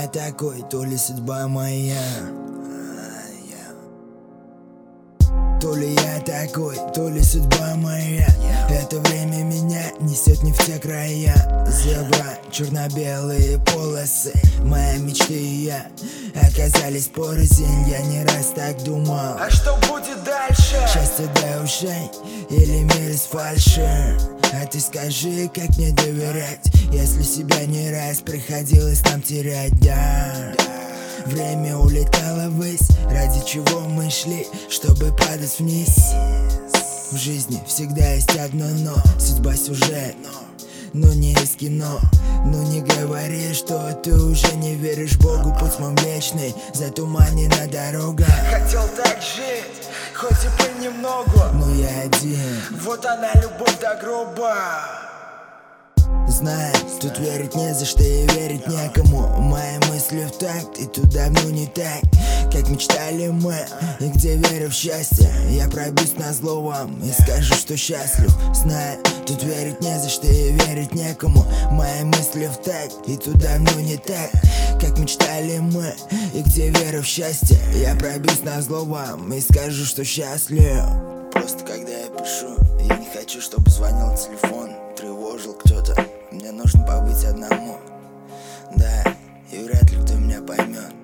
я такой, то ли судьба моя. То ли я такой, то ли судьба моя. Это время меня несет не в те края. Зебра, черно-белые полосы, мои мечты и я оказались порознь. Я не раз так думал, а что будет дальше? Счастье до ушей или мир из фальши? А ты скажи, как мне доверять, если себя не раз приходилось нам терять, да. Время улетало ввысь, ради чего мы шли, чтобы падать вниз. В жизни всегда есть одно но, судьба сюжет, но не из кино. Ну не говори, что ты уже не веришь Богу. Путь мой вечный, затуманена дорога. Хотел так жить, хоть и понемногу, но я один. Вот она, любовь до гроба. Знаю, тут верить не за что и верить некому. Мои мысли в такт, и тут давно не так, как мечтали мы. И где верю в счастье, я пробьюсь назло вам и скажу, что счастлив. Знаю, тут верить не за что и верить некому. Мои мысли в такт, и тут давно не так, как мечтали мы. И где верю в счастье, я пробьюсь назло вам и скажу, что счастлив. Просто когда я пишу, я не хочу, чтобы звонил телефон, тревожил кто-то. Мне нужно побыть одному, да, и вряд ли кто меня поймет.